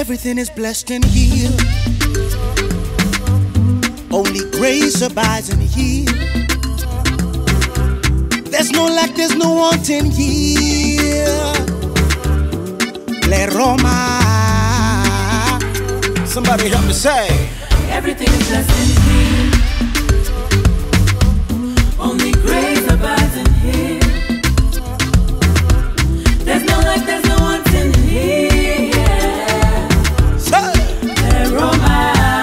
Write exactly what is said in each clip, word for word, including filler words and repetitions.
Everything is blessed in here. Only grace abides in here. There's no lack, there's no want in here. Le Roma. Somebody help me say. Everything is blessed in here. Only grace abides in here. There's no lack, there's no want in here. Say. Le Roma.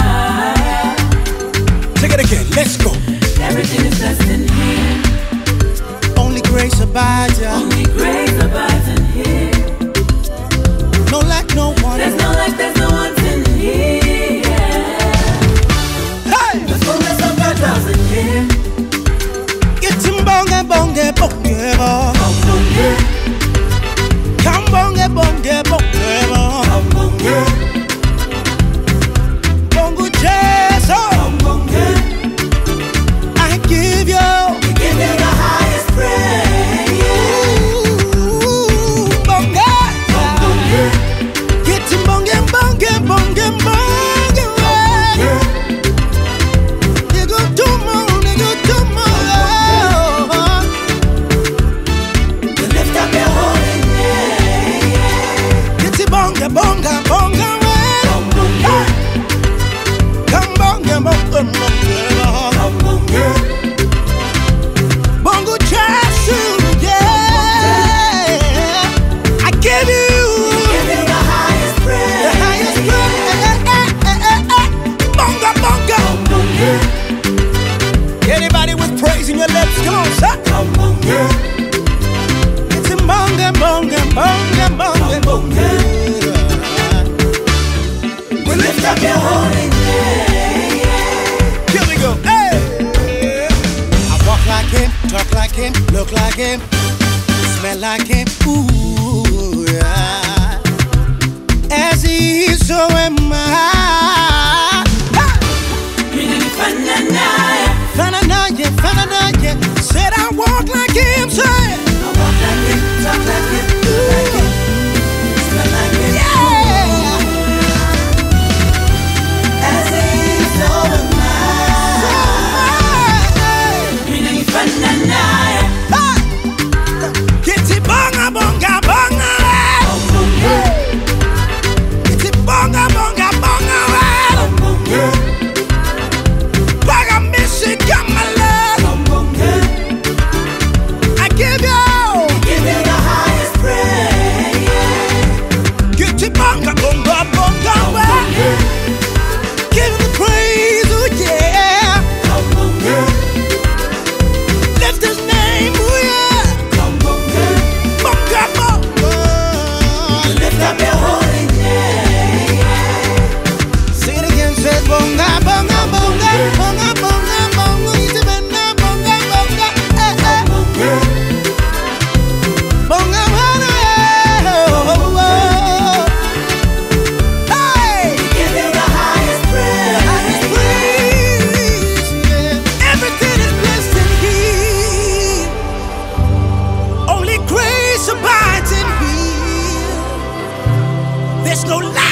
Take it again, let's go. Everything is blessed in here. Only grace abides, yeah. Only grace abides in here. No lack, no want. There's no lack, there's no want in here. Hey! The fullness of God dwells in here. Get him bonge, bonge, bonge, bonge. Come bonge, Come bonge, bonge, bonge, bonge. come bonge, Bongo jazz, oh. come bonge. I give you. We give you the highest praise. Ooh, bonge. Come bonge, Get him bonge, bonge, bonge, bonge. You go do more, you go do more. we lift up your holy name. Get him bonge, bonge, bonge. Come bonge, Come bonge, bonge, bonge. come bonge, Bongo jazz, yeah. I give you. give you the highest The praise. highest praise. Bonga, bonga. Come bonge, Anybody with praise in your lips, come on, sir. come bonge, It's a bonga, bonga, bonga, bonga, bonga. we lift up your holy name. Here we go. Hey. I walk like him, talk like him, look like him, smell like him. Ooh, yeah. As he is, so am I. Minanifananaya, Fananaya, fananaya. Said I walk like him, say. I walk like it, talk like it, look like it, smell like it. Yeah. As he is, so am I. Minanifananaya, Get it bonga, bonga, bonga. come bonge, Get it bonga, bonga, bonga. come bonge, Bonga, miss it, come my love. come bonge. I give you. Give you the highest praise. Get it bonga, bonga, bonga. Give him the praise, oh yeah. Come bonge, Lift his name, oh yeah. come bonge. Bonga, bonga. Lift up your holy name. Sing it again, says bonga, bonga, bonga, bonga, bonga, bonga. It's a bonga, bonga, bonga, eh, eh. Bonge, Bonga, bonga, oh, oh, oh. Hey, give you the highest praise. highest praise, yeah. Everything is blessed in here. Only grace abides in here. There's no lack.